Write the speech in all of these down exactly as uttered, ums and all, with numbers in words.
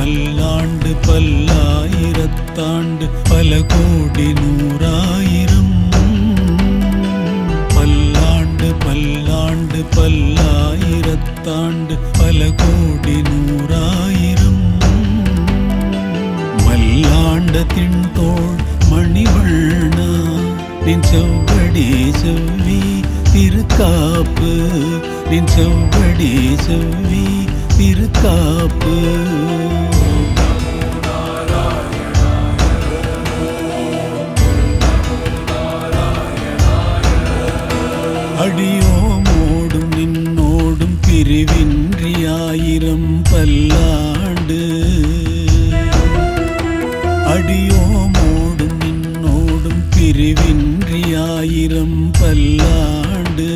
பல்லாண்டு பல்லாயிரத்தாண்டு பல கோடி நூறாயிரம் பல்லாண்டு பல்லாண்டு பல்லாயிரத்தாண்டு பல கோடி நூறாயிரம் மல்லாண்ட திண்தோள் மணிவண்ணா நின் செவ்வடி செவ்வி திருக்காப்பு நின் செவ்வடி செவ்வி திருக்காப்பு அடியோமோடும் நின்னோடும் பிரிவின்றி ஆயிரம் பல்லாண்டு அடியோமோடும் நின்னோடும் பிரிவின்றி ஆயிரம் பல்லாண்டு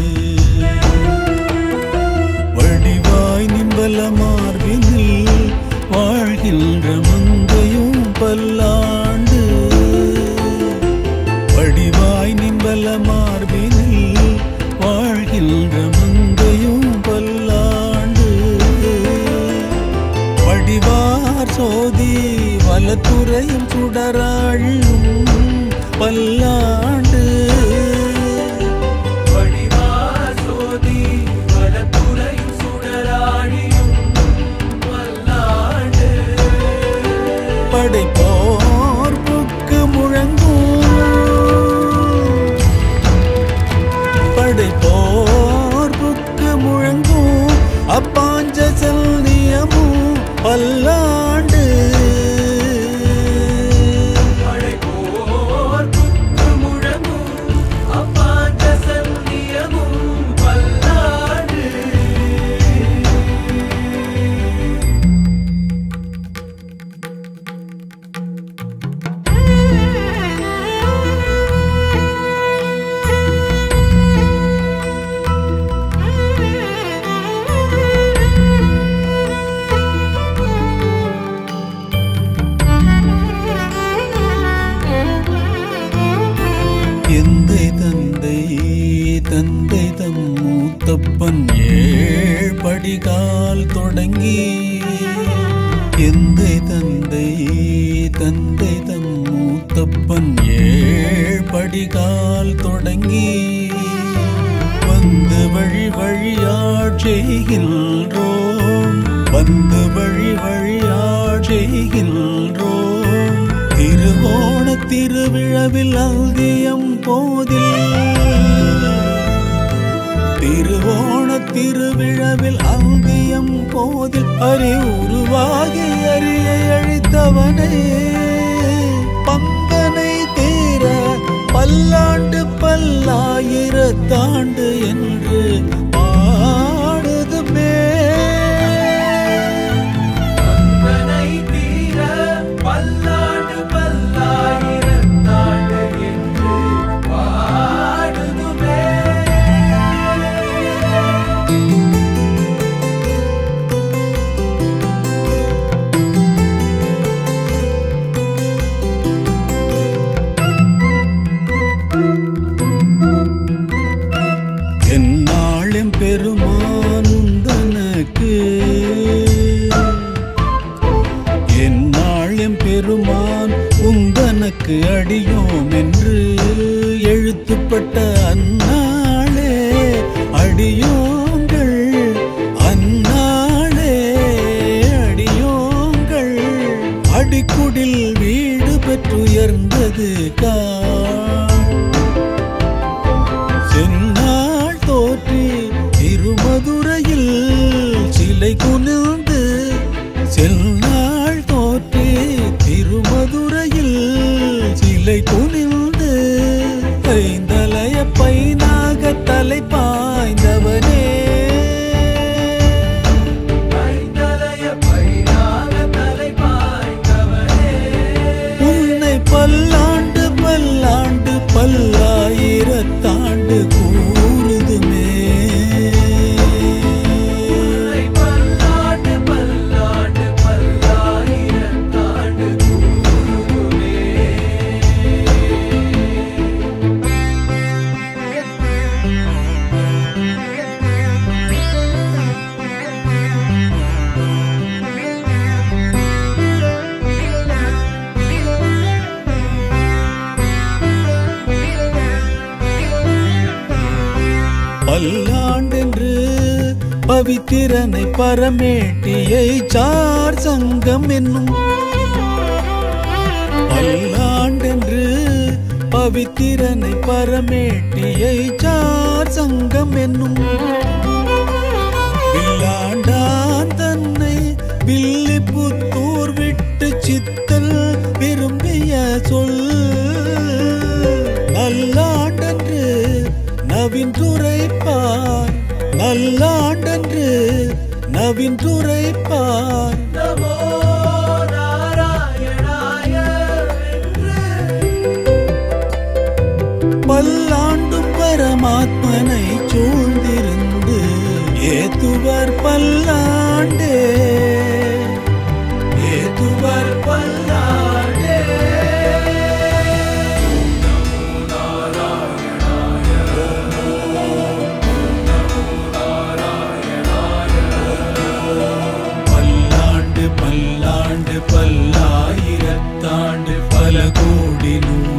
வடிவாய் நின்பல மார்பினில் வாழ்கின்ற மங்கையும் பல்லாண்டு வடிவாய் நின்பல மார்பினில் வாழ்கின்ற மங்கையும் பல்லாண்டு வடிவார் சோதி வலத்துறையும் சுடராழும் பல்லாண்டு வடிவார் சோதி வலத்துறையும் சுடராழியும் பல்லாண்டு படைப்போர் புக்கு முழங்கும் படைப்போர் புக்கு முழங்கும் அப்பாஞ்ச செல்னியமும் பல்லாண்டு படைப்போர் புக்கு முழங்கும் அப்பாஞ்ச செல்னியமும் பல்லாண்டு எந்தை தந்தை தந்தை தம் மூத்தப்பன் ஏழ் படிகால் தொடங்கி எந்தை தந்தை தந்தை தம் மூத்தப்பன் ஏழ் படிகால் தொடங்கி வந்து வழி வழியாட் செய்கின்றோம் வந்து வழி வழியாட் செய்கின்றோம் திருவோண திருவிழவில் அல்தியம் போதில் திருவோண திருவிழவில் அல்தியம் போதில் அறி உருவாகி அறியை அழித்தவனே பங்கனை தீர பல்லாண்டு பல்லாயிரத்தாண்டு என்று பாடுதுமே பங்கனை தீர பல்லாண்டு பல்லாயிரத்தாண்டு என்று பாடுதுமே என்னாளும் பெருமானும் தனக்கு என்னாளும் பெருமான் உந்தனக்கு அடியோம் என்று எழுத்துப்பட்ட அந்நாளே அடியோங்கள் அந்நாளே அடியோங்கள் அடிக்குடில் வீடு பெற்றுயர்ந்தது கா செந்நாள் தோற்றி திருமதுரையில் சிலை குனிந்து செந்நாள் தோற்றி திருமதுரையில் சிலை குனிந்து ஐந்தலைய பைனாக தலை பாய்ந்தவனே ஐந்தலைய பைனாக தலை பாய்ந்தவனே உன்னை பல்லாண்டு பல்லாயிரத்தாண்டு பல்லாண்டென்று பவித்திரனை பரமேட்டியை சார் சங்கம் என்னும் பல்லாண்டென்று பவித்திரனை பரமேட்டியை சார் சங்கம் என்னும் வில்லாண்டான் தன்னை வில்லி புத்தூர் விட்டு சித்தல் விரும்பிய சொல் நல்லாண்டன்று நவின்றுரைப்பார் நல்லாண்டன்று நவின்றுரைப்பார் நமோ நாராயணாய என்று பல்லாண்டும் பரமாத்மனை சூழ்ந்திருந்து ஏத்துவர் பல்லாண்டே ஏத்துவர் பல்லாண்டே பல்லாண்டு பல்லாண்டு பல்லாயிரத்தாண்டு பல கோடி நூறு